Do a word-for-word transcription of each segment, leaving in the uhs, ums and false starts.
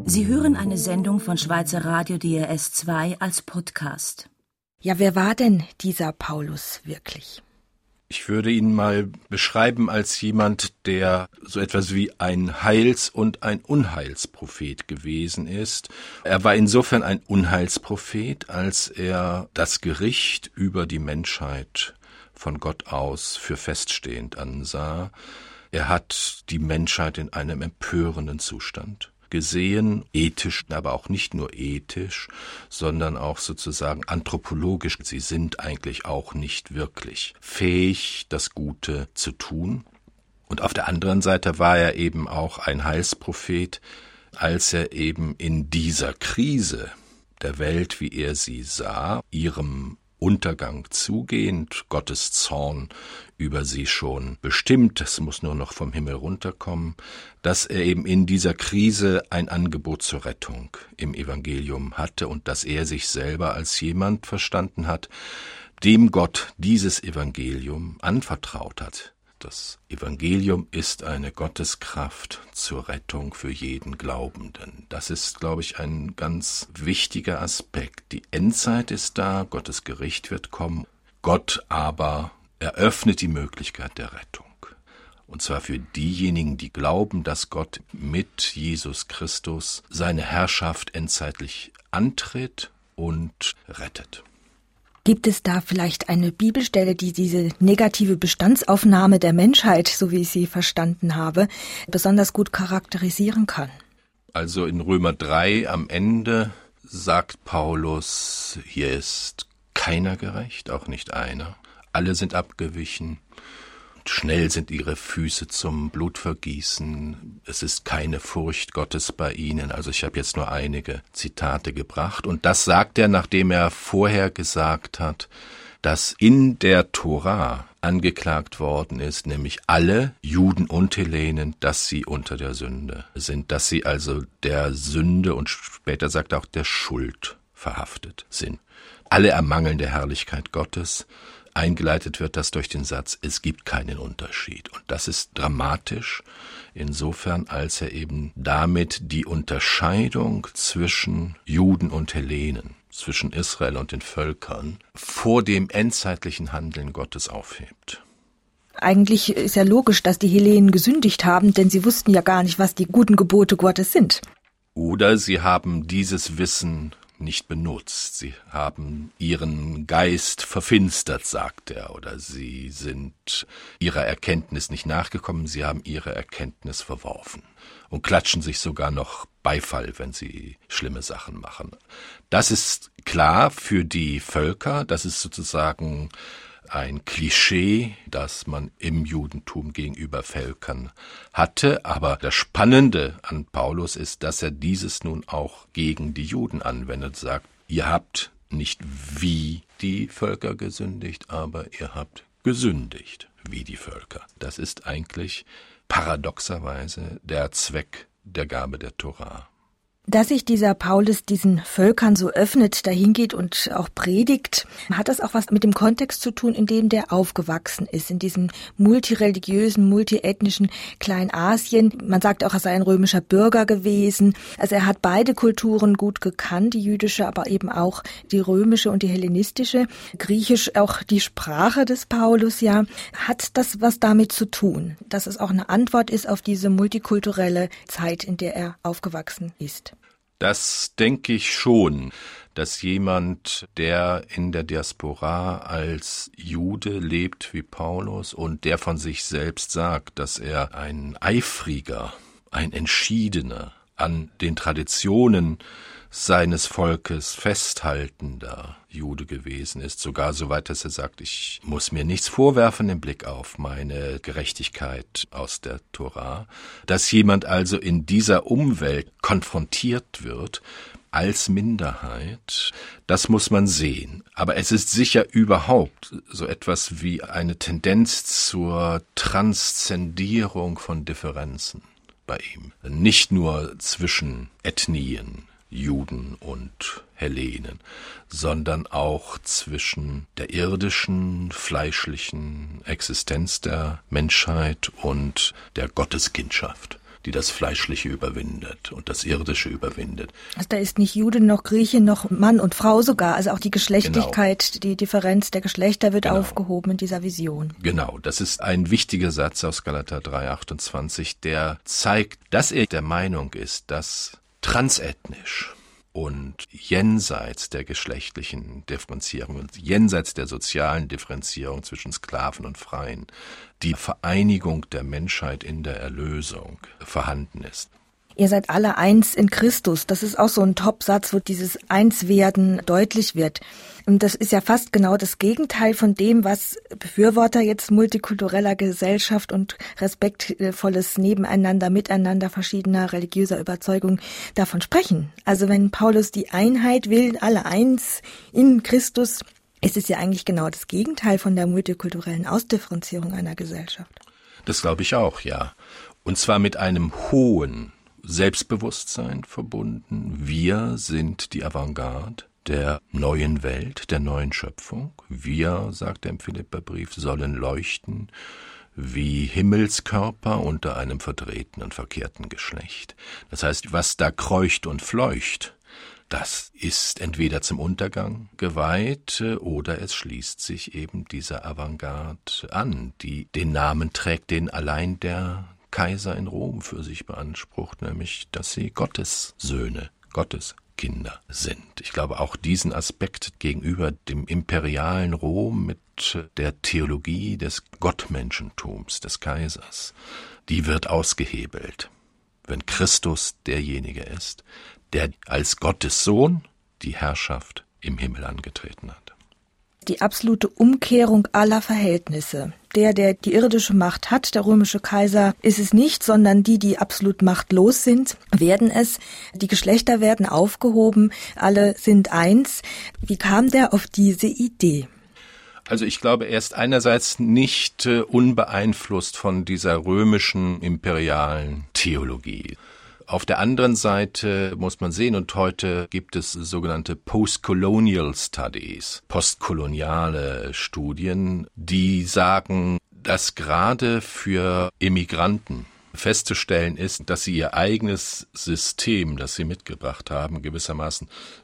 Sie hören eine Sendung von Schweizer Radio D R S zwei als Podcast. Ja, wer war denn dieser Paulus wirklich? Ich würde ihn mal beschreiben als jemand, der so etwas wie ein Heils- und ein Unheilsprophet gewesen ist. Er war insofern ein Unheilsprophet, als er das Gericht über die Menschheit von Gott aus für feststehend ansah. Er hat die Menschheit in einem empörenden Zustand gesehen, ethisch, aber auch nicht nur ethisch, sondern auch sozusagen anthropologisch. Sie sind eigentlich auch nicht wirklich fähig, das Gute zu tun. Und auf der anderen Seite war er eben auch ein Heilsprophet, als er eben in dieser Krise der Welt, wie er sie sah, ihrem Untergang zugehend, Gottes Zorn über sie schon bestimmt, es muss nur noch vom Himmel runterkommen, dass er eben in dieser Krise ein Angebot zur Rettung im Evangelium hatte und dass er sich selber als jemand verstanden hat, dem Gott dieses Evangelium anvertraut hat. Das Evangelium ist eine Gotteskraft zur Rettung für jeden Glaubenden. Das ist, glaube ich, ein ganz wichtiger Aspekt. Die Endzeit ist da, Gottes Gericht wird kommen. Gott aber eröffnet die Möglichkeit der Rettung. Und zwar für diejenigen, die glauben, dass Gott mit Jesus Christus seine Herrschaft endzeitlich antritt und rettet. Gibt es da vielleicht eine Bibelstelle, die diese negative Bestandsaufnahme der Menschheit, so wie ich sie verstanden habe, besonders gut charakterisieren kann? Also in Römer drei am Ende sagt Paulus, hier ist keiner gerecht, auch nicht einer. Alle sind abgewichen. Schnell sind ihre Füße zum Blutvergießen. Es ist keine Furcht Gottes bei ihnen. Also ich habe jetzt nur einige Zitate gebracht. Und das sagt er, nachdem er vorher gesagt hat, dass in der Tora angeklagt worden ist, nämlich alle Juden und Hellenen, dass sie unter der Sünde sind, dass sie also der Sünde und später sagt er auch der Schuld verhaftet sind. Alle ermangeln der Herrlichkeit Gottes. Eingeleitet wird das durch den Satz, es gibt keinen Unterschied. Und das ist dramatisch, insofern, als er eben damit die Unterscheidung zwischen Juden und Hellenen, zwischen Israel und den Völkern, vor dem endzeitlichen Handeln Gottes aufhebt. Eigentlich ist ja logisch, dass die Hellenen gesündigt haben, denn sie wussten ja gar nicht, was die guten Gebote Gottes sind. Oder sie haben dieses Wissen nicht benutzt. Sie haben ihren Geist verfinstert, sagt er, oder sie sind ihrer Erkenntnis nicht nachgekommen, sie haben ihre Erkenntnis verworfen und klatschen sich sogar noch Beifall, wenn sie schlimme Sachen machen. Das ist klar für die Völker, das ist sozusagen ein Klischee, das man im Judentum gegenüber Völkern hatte. Aber das Spannende an Paulus ist, dass er dieses nun auch gegen die Juden anwendet, sagt, ihr habt nicht wie die Völker gesündigt, aber ihr habt gesündigt wie die Völker. Das ist eigentlich paradoxerweise der Zweck der Gabe der Tora. Dass sich dieser Paulus diesen Völkern so öffnet, dahin geht und auch predigt, hat das auch was mit dem Kontext zu tun, in dem der aufgewachsen ist, in diesem multireligiösen, multiethnischen Kleinasien. Man sagt auch, er sei ein römischer Bürger gewesen. Also er hat beide Kulturen gut gekannt, die jüdische, aber eben auch die römische und die hellenistische. Griechisch auch die Sprache des Paulus, ja. Hat das was damit zu tun, dass es auch eine Antwort ist auf diese multikulturelle Zeit, in der er aufgewachsen ist? Das denke ich schon, dass jemand, der in der Diaspora als Jude lebt wie Paulus und der von sich selbst sagt, dass er ein eifriger, ein entschiedener, an den Traditionen seines Volkes festhaltender Jude gewesen ist, sogar so weit, dass er sagt, ich muss mir nichts vorwerfen im Blick auf meine Gerechtigkeit aus der Tora, dass jemand also in dieser Umwelt konfrontiert wird als Minderheit, das muss man sehen. Aber es ist sicher überhaupt so etwas wie eine Tendenz zur Transzendierung von Differenzen bei ihm. Nicht nur zwischen Ethnien, Juden und Hellenen, sondern auch zwischen der irdischen, fleischlichen Existenz der Menschheit und der Gotteskindschaft, die das Fleischliche überwindet und das Irdische überwindet. Also da ist nicht Jude noch Grieche noch Mann und Frau sogar, also auch die Geschlechtlichkeit, genau. Die Differenz der Geschlechter wird genau. aufgehoben in dieser Vision. Genau, das ist ein wichtiger Satz aus Galater drei achtundzwanzig, der zeigt, dass er der Meinung ist, dass transethnisch und jenseits der geschlechtlichen Differenzierung und jenseits der sozialen Differenzierung zwischen Sklaven und Freien die Vereinigung der Menschheit in der Erlösung vorhanden ist. Ihr seid alle eins in Christus. Das ist auch so ein Top-Satz, wo dieses Einswerden deutlich wird. Und das ist ja fast genau das Gegenteil von dem, was Befürworter jetzt multikultureller Gesellschaft und respektvolles Nebeneinander, Miteinander verschiedener religiöser Überzeugungen davon sprechen. Also wenn Paulus die Einheit will, alle eins in Christus, ist es ja eigentlich genau das Gegenteil von der multikulturellen Ausdifferenzierung einer Gesellschaft. Das glaube ich auch, ja. Und zwar mit einem hohen Selbstbewusstsein verbunden. Wir sind die Avantgarde der neuen Welt, der neuen Schöpfung. Wir, sagt er im Philipperbrief, sollen leuchten wie Himmelskörper unter einem verdrehten und verkehrten Geschlecht. Das heißt, was da kreucht und fleucht, das ist entweder zum Untergang geweiht oder es schließt sich eben dieser Avantgarde an, die den Namen trägt, den allein der Kaiser in Rom für sich beansprucht, nämlich, dass sie Gottes Söhne, Gottes Kinder sind. Ich glaube, auch diesen Aspekt gegenüber dem imperialen Rom mit der Theologie des Gottmenschentums, des Kaisers, die wird ausgehebelt, wenn Christus derjenige ist, der als Gottes Sohn die Herrschaft im Himmel angetreten hat. Die absolute Umkehrung aller Verhältnisse. Der, der die irdische Macht hat, der römische Kaiser, ist es nicht, sondern die, die absolut machtlos sind, werden es. Die Geschlechter werden aufgehoben, alle sind eins. Wie kam der auf diese Idee? Also ich glaube, er ist einerseits nicht äh, unbeeinflusst von dieser römischen imperialen Theologie. Auf der anderen Seite muss man sehen, und heute gibt es sogenannte Postcolonial Studies, postkoloniale Studien, die sagen, dass gerade für Immigranten festzustellen ist, dass sie ihr eigenes System, das sie mitgebracht haben, gewissermaßen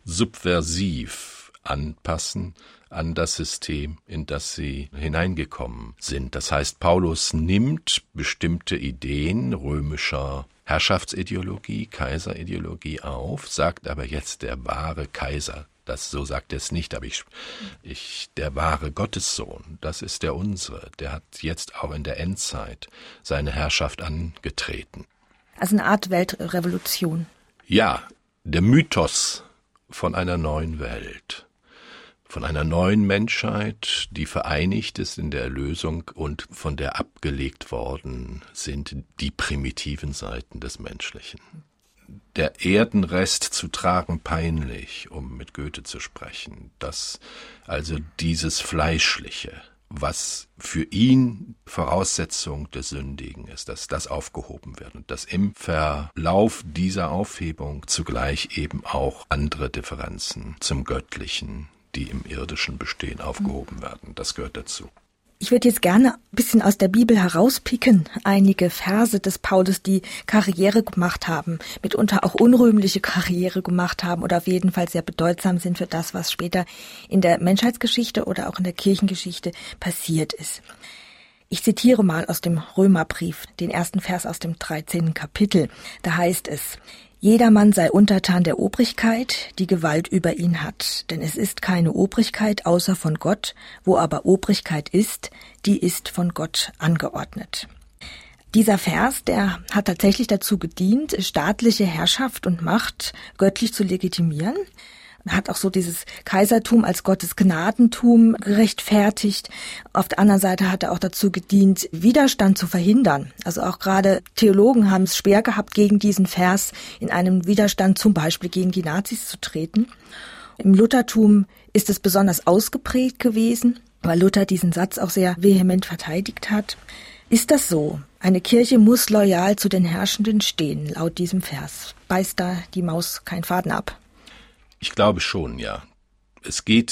subversiv anpassen an das System, in das sie hineingekommen sind. Das heißt, Paulus nimmt bestimmte Ideen römischer Herrschaftsideologie, Kaiserideologie auf, sagt aber jetzt der wahre Kaiser, das so sagt er es nicht, aber ich, ich, der wahre Gottessohn, das ist der unsere, der hat jetzt auch in der Endzeit seine Herrschaft angetreten. Also eine Art Weltrevolution. Ja, der Mythos von einer neuen Welt. Von einer neuen Menschheit, die vereinigt ist in der Erlösung und von der abgelegt worden sind die primitiven Seiten des Menschlichen. Der Erdenrest zu tragen peinlich, um mit Goethe zu sprechen, dass also dieses Fleischliche, was für ihn Voraussetzung des Sündigen ist, dass das aufgehoben wird und dass im Verlauf dieser Aufhebung zugleich eben auch andere Differenzen zum Göttlichen, die im Irdischen bestehen, aufgehoben werden. Das gehört dazu. Ich würde jetzt gerne ein bisschen aus der Bibel herauspicken, einige Verse des Paulus, die Karriere gemacht haben, mitunter auch unrühmliche Karriere gemacht haben oder auf jeden Fall sehr bedeutsam sind für das, was später in der Menschheitsgeschichte oder auch in der Kirchengeschichte passiert ist. Ich zitiere mal aus dem Römerbrief, den ersten Vers aus dem dreizehnten Kapitel. Da heißt es: Jedermann sei untertan der Obrigkeit, die Gewalt über ihn hat. Denn es ist keine Obrigkeit außer von Gott, wo aber Obrigkeit ist, die ist von Gott angeordnet. Dieser Vers, der hat tatsächlich dazu gedient, staatliche Herrschaft und Macht göttlich zu legitimieren. Er hat auch so dieses Kaisertum als Gottes Gnadentum gerechtfertigt. Auf der anderen Seite hat er auch dazu gedient, Widerstand zu verhindern. Also auch gerade Theologen haben es schwer gehabt, gegen diesen Vers in einem Widerstand zum Beispiel gegen die Nazis zu treten. Im Luthertum ist es besonders ausgeprägt gewesen, weil Luther diesen Satz auch sehr vehement verteidigt hat. Ist das so? Eine Kirche muss loyal zu den Herrschenden stehen, laut diesem Vers. Beißt da die Maus keinen Faden ab? Ich glaube schon, ja. Es geht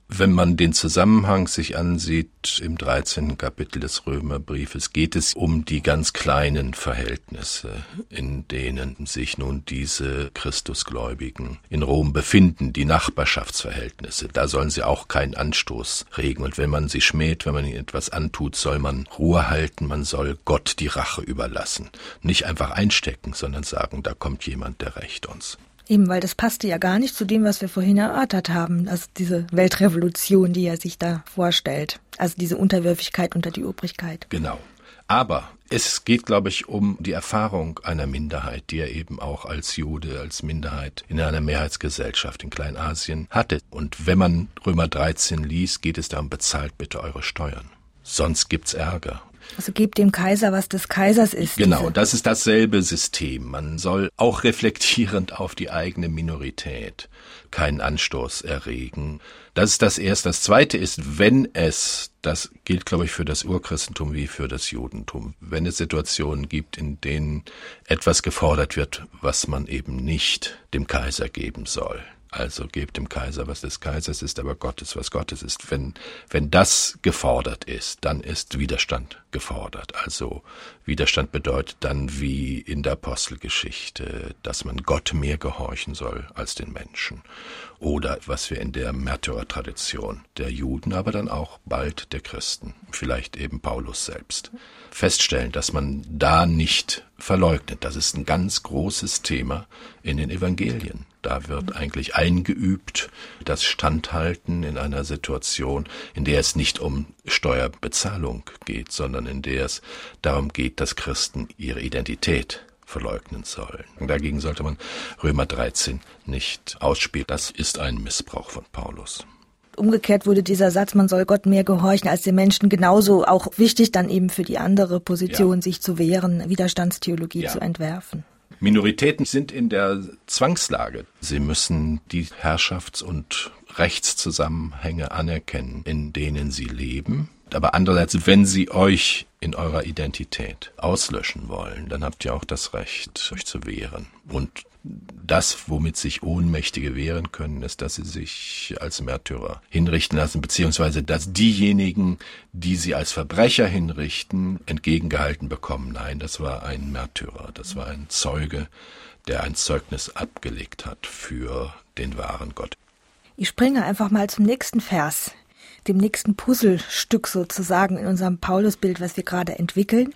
Wenn man den Zusammenhang sich ansieht, im dreizehnten Kapitel des Römerbriefes geht es um die ganz kleinen Verhältnisse, in denen sich nun diese Christusgläubigen in Rom befinden, die Nachbarschaftsverhältnisse. Da sollen sie auch keinen Anstoß regen. Und wenn man sie schmäht, wenn man ihnen etwas antut, soll man Ruhe halten, man soll Gott die Rache überlassen. Nicht einfach einstecken, sondern sagen, da kommt jemand, der rächt uns. Eben, weil das passte ja gar nicht zu dem, was wir vorhin erörtert haben, also diese Weltrevolution, die er sich da vorstellt, also diese Unterwürfigkeit unter die Obrigkeit. Genau. Aber es geht, glaube ich, um die Erfahrung einer Minderheit, die er eben auch als Jude, als Minderheit in einer Mehrheitsgesellschaft in Kleinasien hatte. Und wenn man Römer dreizehn liest, geht es darum, bezahlt bitte eure Steuern. Sonst gibt's Ärger. Also gebt dem Kaiser, was des Kaisers ist. Genau, diese. das ist dasselbe System. Man soll auch reflektierend auf die eigene Minorität keinen Anstoß erregen. Das ist das Erste. Das Zweite ist, wenn es, das gilt, glaube ich, für das Urchristentum wie für das Judentum, wenn es Situationen gibt, in denen etwas gefordert wird, was man eben nicht dem Kaiser geben soll. Also gebt dem Kaiser, was des Kaisers ist, aber Gottes, was Gottes ist. Wenn, wenn das gefordert ist, dann ist Widerstand gefordert. Also Widerstand bedeutet dann wie in der Apostelgeschichte, dass man Gott mehr gehorchen soll als den Menschen. Oder was wir in der Märtyrertradition der Juden, aber dann auch bald der Christen, vielleicht eben Paulus selbst, feststellen, dass man da nicht verleugnet. Das ist ein ganz großes Thema in den Evangelien. Da wird eigentlich eingeübt das Standhalten in einer Situation, in der es nicht um Steuerbezahlung geht, sondern in der es darum geht, dass Christen ihre Identität verleugnen sollen. Dagegen sollte man Römer dreizehn nicht ausspielen. Das ist ein Missbrauch von Paulus. Umgekehrt wurde dieser Satz, man soll Gott mehr gehorchen als den Menschen, genauso auch wichtig, dann eben für die andere Position, ja. sich zu wehren, Widerstandstheologie ja. zu entwerfen. Minoritäten sind in der Zwangslage. Sie müssen die Herrschafts- und Rechtszusammenhänge anerkennen, in denen sie leben. Aber andererseits, wenn sie euch in eurer Identität auslöschen wollen, dann habt ihr auch das Recht, euch zu wehren. Und das, womit sich Ohnmächtige wehren können, ist, dass sie sich als Märtyrer hinrichten lassen, beziehungsweise dass diejenigen, die sie als Verbrecher hinrichten, entgegengehalten bekommen. Nein, das war ein Märtyrer, das war ein Zeuge, der ein Zeugnis abgelegt hat für den wahren Gott. Ich springe einfach mal zum nächsten Vers, dem nächsten Puzzlestück sozusagen in unserem Paulusbild, was wir gerade entwickeln.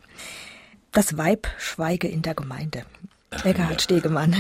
Das Weib schweige in der Gemeinde. Eckhard ja. Stegemann.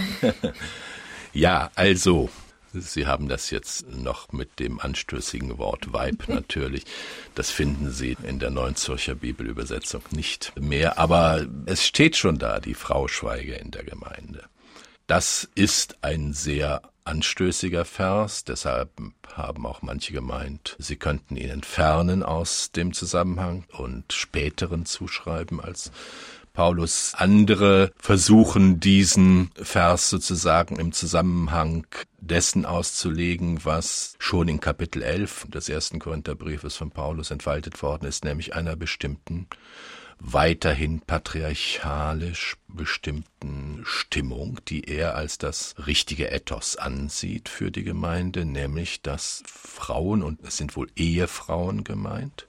Ja, also, Sie haben das jetzt noch mit dem anstößigen Wort Weib natürlich. Das finden Sie in der Neuen Zürcher Bibelübersetzung nicht mehr, aber es steht schon da, die Frau schweige in der Gemeinde. Das ist ein sehr anstößiger Vers, deshalb haben auch manche gemeint, sie könnten ihn entfernen aus dem Zusammenhang und späteren zuschreiben als Paulus. Andere versuchen, diesen Vers sozusagen im Zusammenhang dessen auszulegen, was schon in Kapitel elf des ersten Korintherbriefes von Paulus entfaltet worden ist, nämlich einer bestimmten, weiterhin patriarchalisch bestimmten Stimmung, die er als das richtige Ethos ansieht für die Gemeinde, nämlich dass Frauen, und es sind wohl Ehefrauen gemeint,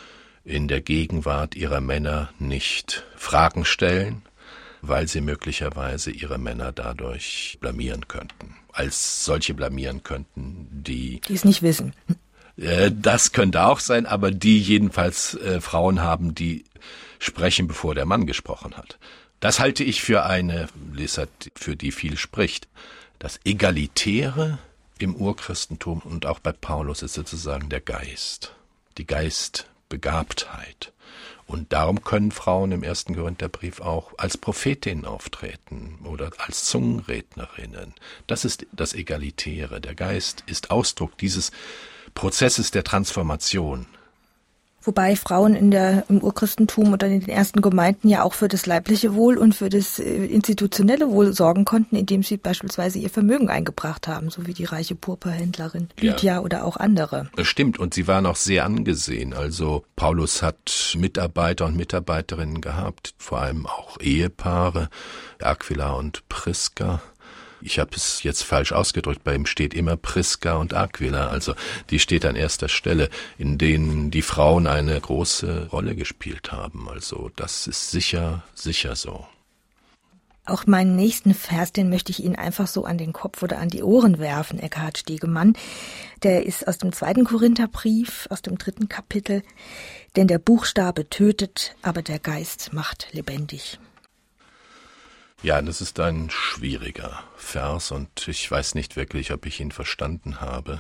in der Gegenwart ihrer Männer nicht Fragen stellen, weil sie möglicherweise ihre Männer dadurch blamieren könnten. Als solche blamieren könnten, die... Die es nicht wissen. Äh, das könnte auch sein, aber die jedenfalls äh, Frauen haben, die sprechen, bevor der Mann gesprochen hat. Das halte ich für eine Lesart, für die viel spricht. Das Egalitäre im Urchristentum und auch bei Paulus ist sozusagen der Geist, die Geistbegabtheit. Und darum können Frauen im ersten Korintherbrief auch als Prophetinnen auftreten oder als Zungenrednerinnen. Das ist das Egalitäre. Der Geist ist Ausdruck dieses Prozesses der Transformation. Wobei Frauen in der, im Urchristentum oder in den ersten Gemeinden ja auch für das leibliche Wohl und für das institutionelle Wohl sorgen konnten, indem sie beispielsweise ihr Vermögen eingebracht haben, so wie die reiche Purpurhändlerin Lydia ja. oder auch andere. Das stimmt, und sie waren auch sehr angesehen. Also Paulus hat Mitarbeiter und Mitarbeiterinnen gehabt, vor allem auch Ehepaare, Aquila und Priska. Ich habe es jetzt falsch ausgedrückt, bei ihm steht immer Priska und Aquila, also die steht an erster Stelle, in denen die Frauen eine große Rolle gespielt haben. Also das ist sicher, sicher so. Auch meinen nächsten Vers, den möchte ich Ihnen einfach so an den Kopf oder an die Ohren werfen, Eckhard Stegemann. Der ist aus dem zweiten Korintherbrief, aus dem dritten Kapitel. Denn der Buchstabe tötet, aber der Geist macht lebendig. Ja, das ist ein schwieriger Vers und ich weiß nicht wirklich, ob ich ihn verstanden habe.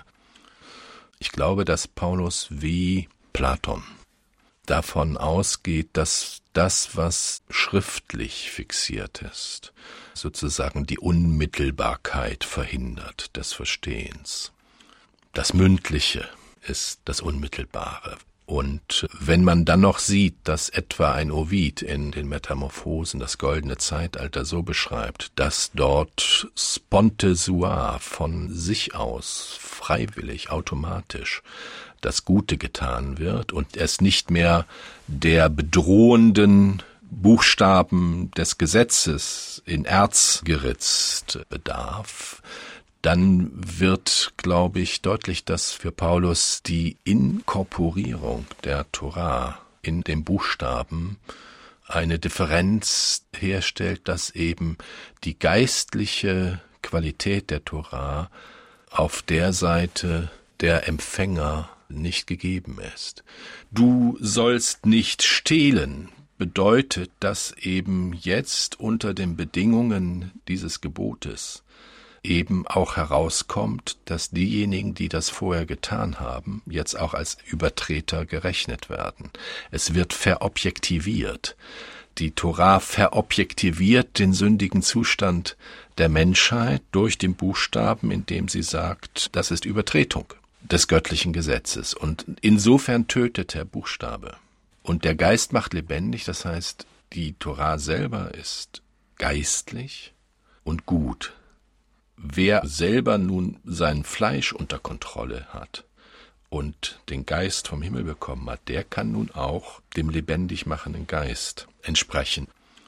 Ich glaube, dass Paulus wie Platon davon ausgeht, dass das, was schriftlich fixiert ist, sozusagen die Unmittelbarkeit verhindert des Verstehens. Das Mündliche ist das Unmittelbare. Und wenn man dann noch sieht, dass etwa ein Ovid in den Metamorphosen das goldene Zeitalter so beschreibt, dass dort sponte sua von sich aus, freiwillig, automatisch, das Gute getan wird und es nicht mehr der bedrohenden Buchstaben des Gesetzes in Erz geritzt bedarf, dann wird, glaube ich, deutlich, dass für Paulus die Inkorporierung der Torah in dem Buchstaben eine Differenz herstellt, dass eben die geistliche Qualität der Torah auf der Seite der Empfänger nicht gegeben ist. Du sollst nicht stehlen, bedeutet, dass eben jetzt unter den Bedingungen dieses Gebotes eben auch herauskommt, dass diejenigen, die das vorher getan haben, jetzt auch als Übertreter gerechnet werden. Es wird verobjektiviert. Die Torah verobjektiviert den sündigen Zustand der Menschheit durch den Buchstaben, indem sie sagt, das ist Übertretung des göttlichen Gesetzes. Und insofern tötet der Buchstabe. Und der Geist macht lebendig, das heißt, die Torah selber ist geistlich und gut. Wer selber nun sein Fleisch unter Kontrolle hat und den Geist vom Himmel bekommen hat, der kann nun auch dem lebendig machenden Geist entsprechen.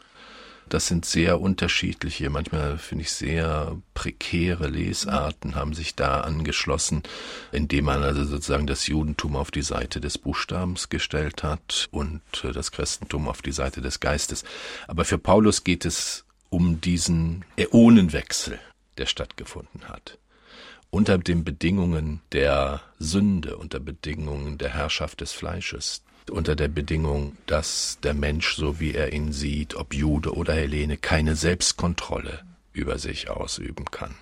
Das sind sehr unterschiedliche, manchmal finde ich sehr prekäre Lesarten haben sich da angeschlossen, indem man also sozusagen das Judentum auf die Seite des Buchstabens gestellt hat und das Christentum auf die Seite des Geistes. Aber für Paulus geht es um diesen Äonenwechsel, der stattgefunden hat. Unter den Bedingungen der Sünde, unter Bedingungen der Herrschaft des Fleisches, unter der Bedingung, dass der Mensch, so wie er ihn sieht, ob Jude oder Hellene, keine Selbstkontrolle über sich ausüben kann.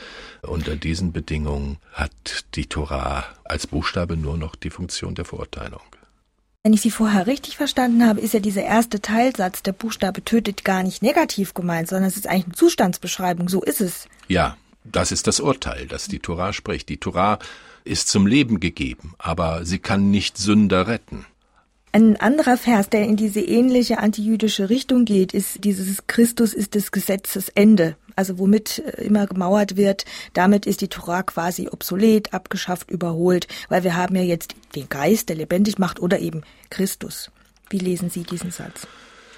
Unter diesen Bedingungen hat die Torah als Buchstabe nur noch die Funktion der Verurteilung. Wenn ich Sie vorher richtig verstanden habe, ist ja dieser erste Teilsatz, der Buchstabe tötet, gar nicht negativ gemeint, sondern es ist eigentlich eine Zustandsbeschreibung, so ist es. Ja, das ist das Urteil, das die Torah spricht. Die Torah ist zum Leben gegeben, aber sie kann nicht Sünder retten. Ein anderer Vers, der in diese ähnliche antijüdische Richtung geht, ist dieses Christus ist des Gesetzes Ende. Also womit immer gemauert wird, damit ist die Torah quasi obsolet, abgeschafft, überholt, weil wir haben ja jetzt den Geist, der lebendig macht, oder eben Christus. Wie lesen Sie diesen Satz?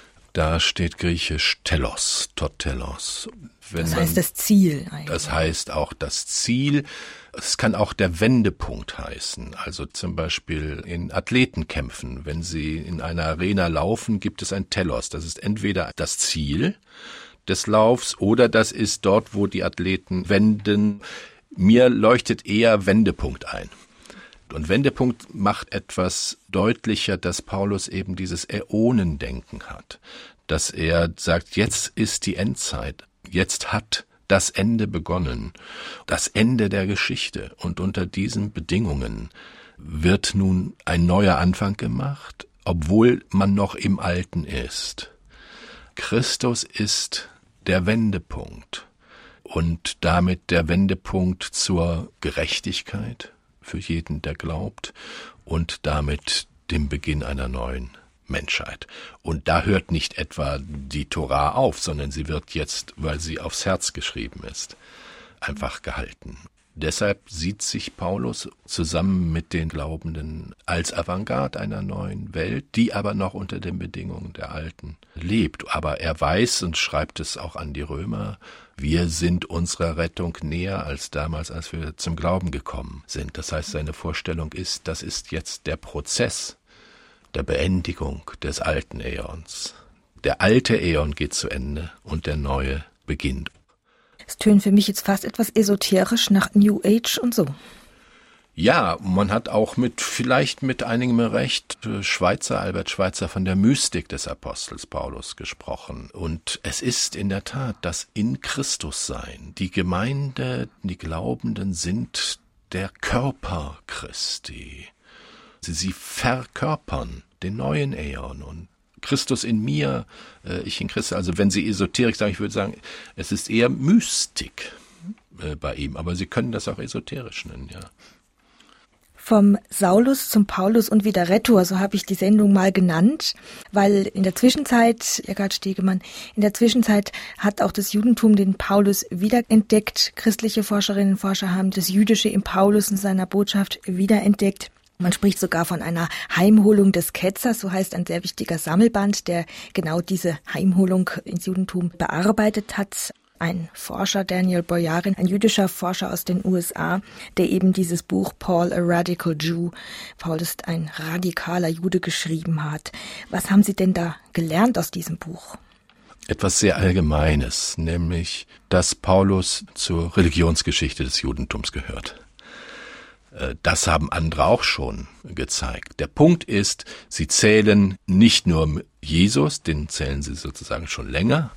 Da steht griechisch telos, totelos. Wenn das man, heißt das Ziel eigentlich. Das heißt auch das Ziel. Es kann auch der Wendepunkt heißen. Also zum Beispiel in Athletenkämpfen. Wenn sie in einer Arena laufen, gibt es ein Telos. Das ist entweder das Ziel des Laufs oder das ist dort, wo die Athleten wenden. Mir leuchtet eher Wendepunkt ein. Und Wendepunkt macht etwas deutlicher, dass Paulus eben dieses Äonendenken hat. Dass er sagt, jetzt ist die Endzeit. Jetzt hat das Ende begonnen, das Ende der Geschichte. Und unter diesen Bedingungen wird nun ein neuer Anfang gemacht, obwohl man noch im Alten ist. Christus ist der Wendepunkt und damit der Wendepunkt zur Gerechtigkeit für jeden, der glaubt, und damit dem Beginn einer neuen Menschheit. Und da hört nicht etwa die Torah auf, sondern sie wird jetzt, weil sie aufs Herz geschrieben ist, einfach gehalten. Deshalb sieht sich Paulus zusammen mit den Glaubenden als Avantgarde einer neuen Welt, die aber noch unter den Bedingungen der alten lebt. Aber er weiß und schreibt es auch an die Römer, wir sind unserer Rettung näher als damals, als wir zum Glauben gekommen sind. Das heißt, seine Vorstellung ist, das ist jetzt der Prozess der Beendigung des alten Äons. Der alte Äon geht zu Ende und der neue beginnt. Es tönt für mich jetzt fast etwas esoterisch nach New Age und so. Ja, man hat auch mit, vielleicht mit einigem Recht, Schweitzer, Albert Schweitzer von der Mystik des Apostels Paulus gesprochen. Und es ist in der Tat das in Christus sein. Die Gemeinde, die Glaubenden sind der Körper Christi. Sie, sie verkörpern den neuen Äon und Christus in mir, äh, ich in Christus. Also wenn Sie Esoterik sagen, ich würde sagen, es ist eher Mystik äh, bei ihm, aber Sie können das auch esoterisch nennen, ja. Vom Saulus zum Paulus und wieder Retour, so habe ich die Sendung mal genannt, weil in der Zwischenzeit, Eckart Stegemann, in der Zwischenzeit hat auch das Judentum den Paulus wiederentdeckt. Christliche Forscherinnen und Forscher haben das Jüdische im Paulus und seiner Botschaft wiederentdeckt. Man spricht sogar von einer Heimholung des Ketzers, so heißt ein sehr wichtiger Sammelband, der genau diese Heimholung ins Judentum bearbeitet hat. Ein Forscher, Daniel Boyarin, ein jüdischer Forscher aus den U S A, der eben dieses Buch Paul, a Radical Jew, Paul ist ein radikaler Jude, geschrieben hat. Was haben Sie denn da gelernt aus diesem Buch? Etwas sehr Allgemeines, nämlich, dass Paulus zur Religionsgeschichte des Judentums gehört. Das haben andere auch schon gezeigt. Der Punkt ist, sie zählen nicht nur Jesus, den zählen sie sozusagen schon länger,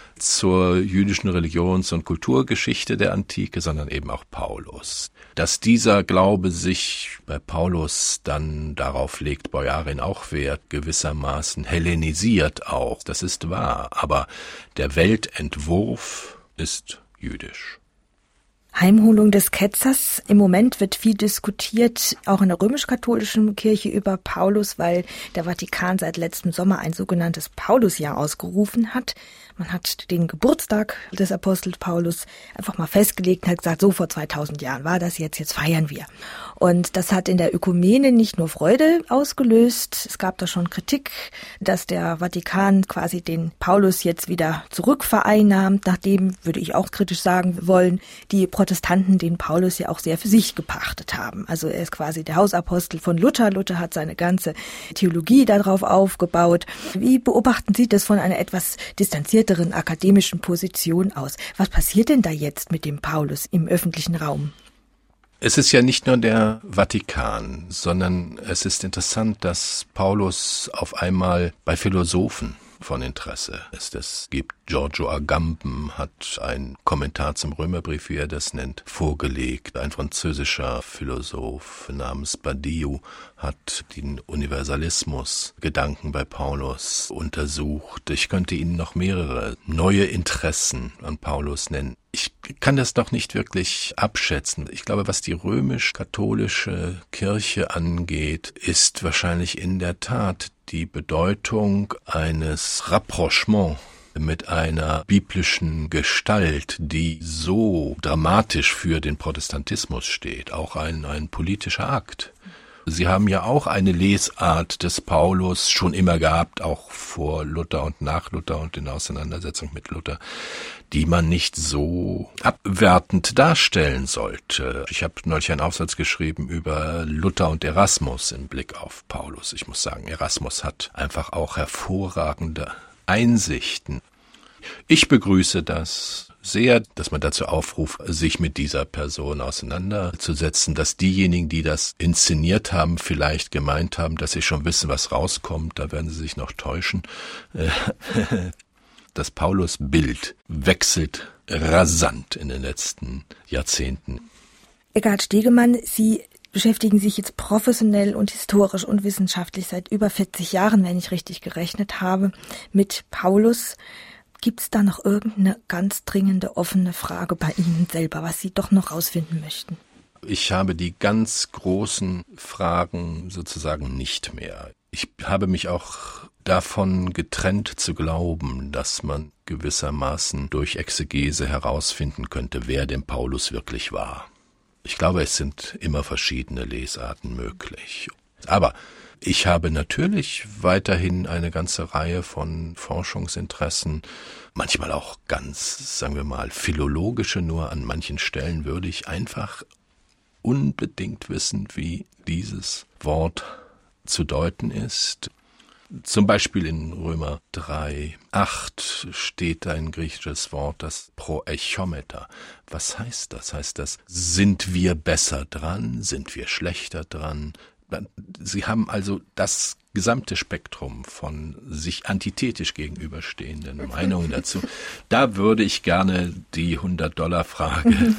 zur jüdischen Religions- und Kulturgeschichte der Antike, sondern eben auch Paulus. Dass dieser Glaube sich bei Paulus dann, darauf legt Boyarin auch Wert, gewissermaßen hellenisiert auch, das ist wahr, aber der Weltentwurf ist jüdisch. Heimholung des Ketzers. Im Moment wird viel diskutiert, auch in der römisch-katholischen Kirche, über Paulus, weil der Vatikan seit letztem Sommer ein sogenanntes Paulusjahr ausgerufen hat. Man hat den Geburtstag des Apostels Paulus einfach mal festgelegt und hat gesagt, so vor zweitausend Jahren war das jetzt, jetzt feiern wir. Und das hat in der Ökumene nicht nur Freude ausgelöst, es gab da schon Kritik, dass der Vatikan quasi den Paulus jetzt wieder zurückvereinnahmt, nachdem, würde ich auch kritisch sagen wollen, die Protestanten den Paulus ja auch sehr für sich gepachtet haben. Also er ist quasi der Hausapostel von Luther. Luther hat seine ganze Theologie darauf aufgebaut. Wie beobachten Sie das von einer etwas distanzierteren akademischen Position aus? Was passiert denn da jetzt mit dem Paulus im öffentlichen Raum? Es ist ja nicht nur der Vatikan, sondern es ist interessant, dass Paulus auf einmal bei Philosophen von Interesse ist. Es gibt Giorgio Agamben, hat einen Kommentar zum Römerbrief, wie er das nennt, vorgelegt. Ein französischer Philosoph namens Badiou hat den Universalismus-Gedanken bei Paulus untersucht. Ich könnte Ihnen noch mehrere neue Interessen an Paulus nennen. Ich kann das doch nicht wirklich abschätzen. Ich glaube, was die römisch-katholische Kirche angeht, ist wahrscheinlich in der Tat die Bedeutung eines Rapprochements mit einer biblischen Gestalt, die so dramatisch für den Protestantismus steht, auch ein, ein politischer Akt. Sie haben ja auch eine Lesart des Paulus schon immer gehabt, auch vor Luther und nach Luther und in Auseinandersetzung mit Luther, die man nicht so abwertend darstellen sollte. Ich habe neulich einen Aufsatz geschrieben über Luther und Erasmus im Blick auf Paulus. Ich muss sagen, Erasmus hat einfach auch hervorragende Einsichten. Ich begrüße das sehr, dass man dazu aufruft, sich mit dieser Person auseinanderzusetzen, dass diejenigen, die das inszeniert haben, vielleicht gemeint haben, dass sie schon wissen, was rauskommt, da werden sie sich noch täuschen. Das Paulus-Bild wechselt rasant in den letzten Jahrzehnten. Eckart Stegemann, Sie beschäftigen sich jetzt professionell und historisch und wissenschaftlich seit über vierzig Jahren, wenn ich richtig gerechnet habe, mit Paulus. Gibt es da noch irgendeine ganz dringende offene Frage bei Ihnen selber, was Sie doch noch rausfinden möchten? Ich habe die ganz großen Fragen sozusagen nicht mehr. Ich habe mich auch davon getrennt zu glauben, dass man gewissermaßen durch Exegese herausfinden könnte, wer denn Paulus wirklich war. Ich glaube, es sind immer verschiedene Lesarten möglich. Aber ich habe natürlich weiterhin eine ganze Reihe von Forschungsinteressen, manchmal auch ganz, sagen wir mal, philologische, nur an manchen Stellen würde ich einfach unbedingt wissen, wie dieses Wort zu deuten ist. Zum Beispiel in Römer drei acht steht ein griechisches Wort, das Proechometer. Was heißt das? Heißt das, sind wir besser dran? Sind wir schlechter dran? Sie haben also das gesamte Spektrum von sich antithetisch gegenüberstehenden Meinungen dazu. Da würde ich gerne die hundert-Dollar-Frage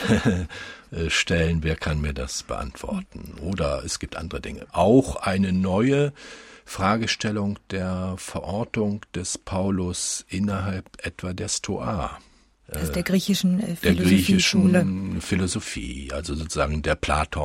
stellen. Wer kann mir das beantworten? Oder es gibt andere Dinge. Auch eine neue Fragestellung der Verortung des Paulus innerhalb etwa der Stoa. Also der griechischen äh, der Philosophie-Schule. griechischen Philosophie, also sozusagen der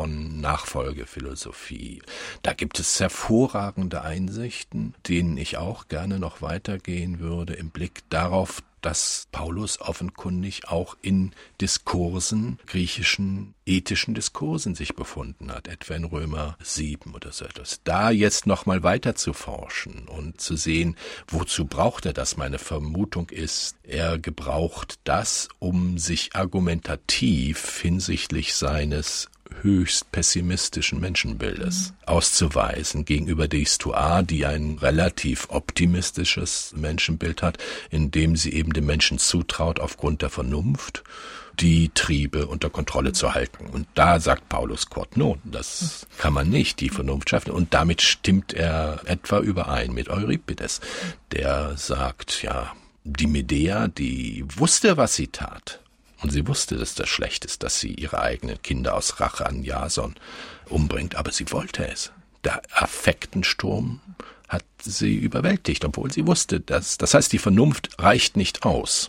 Platon-Nachfolgephilosophie. Da gibt es hervorragende Einsichten, denen ich auch gerne noch weitergehen würde, im Blick darauf, dass Paulus offenkundig auch in Diskursen, griechischen ethischen Diskursen sich befunden hat, etwa in Römer sieben oder so etwas. Da jetzt nochmal weiter zu forschen und zu sehen, wozu braucht er das? Meine Vermutung ist, er gebraucht das, um sich argumentativ hinsichtlich seines höchst pessimistischen Menschenbildes mhm. auszuweisen gegenüber der Stoa, die ein relativ optimistisches Menschenbild hat, in dem sie eben dem Menschen zutraut, aufgrund der Vernunft die Triebe unter Kontrolle zu halten. Und da sagt Paulus Quod non, das kann man nicht, die Vernunft schaffen. Und damit stimmt er etwa überein mit Euripides, der sagt, ja, die Medea, die wusste, was sie tat. Und sie wusste, dass das schlecht ist, dass sie ihre eigenen Kinder aus Rache an Jason umbringt. Aber sie wollte es. Der Affektensturm hat sie überwältigt, obwohl sie wusste, dass, das heißt, die Vernunft reicht nicht aus,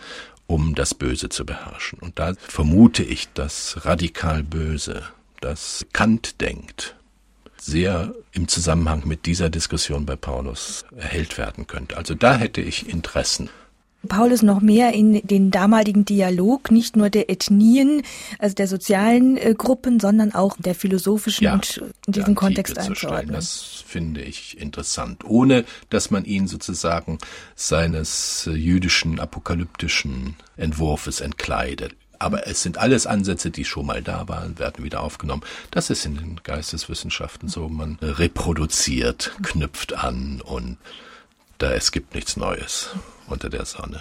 um das Böse zu beherrschen. Und da vermute ich, dass radikal Böse, das Kant denkt, sehr im Zusammenhang mit dieser Diskussion bei Paulus erhellt werden könnte. Also da hätte ich Interessen. Paulus noch mehr in den damaligen Dialog, nicht nur der Ethnien, also der sozialen äh, Gruppen, sondern auch der philosophischen ja, und in diesen Kontext einzuordnen. Das finde ich interessant, ohne dass man ihn sozusagen seines äh, jüdischen apokalyptischen Entwurfes entkleidet. Aber es sind alles Ansätze, die schon mal da waren, werden wieder aufgenommen. Das ist in den Geisteswissenschaften so, man äh, reproduziert, knüpft an und da es gibt nichts Neues unter der Sonne.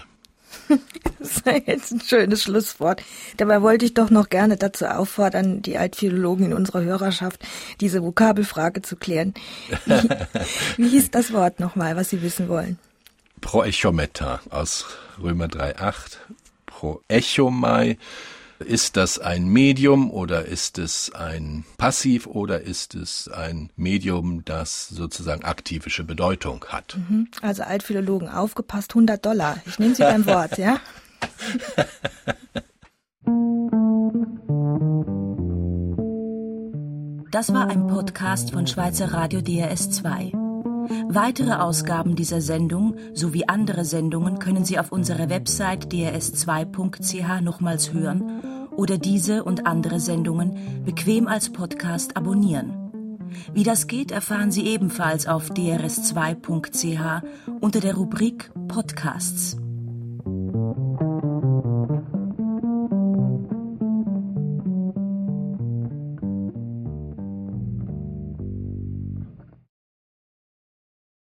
Das ist jetzt ein schönes Schlusswort. Dabei wollte ich doch noch gerne dazu auffordern, die Altphilologen in unserer Hörerschaft, diese Vokabelfrage zu klären. Wie, wie hieß das Wort nochmal, was Sie wissen wollen? Proechometa aus Römer drei acht. Proechomai. Ist das ein Medium oder ist es ein Passiv oder ist es ein Medium, das sozusagen aktivische Bedeutung hat? Also Altphilologen, aufgepasst, hundert Dollar. Ich nehme Sie beim Wort, ja? Das war ein Podcast von Schweizer Radio D R S zwei. Weitere Ausgaben dieser Sendung sowie andere Sendungen können Sie auf unserer Website d r s zwei punkt c h nochmals hören oder diese und andere Sendungen bequem als Podcast abonnieren. Wie das geht, erfahren Sie ebenfalls auf d r s zwei punkt c h unter der Rubrik Podcasts.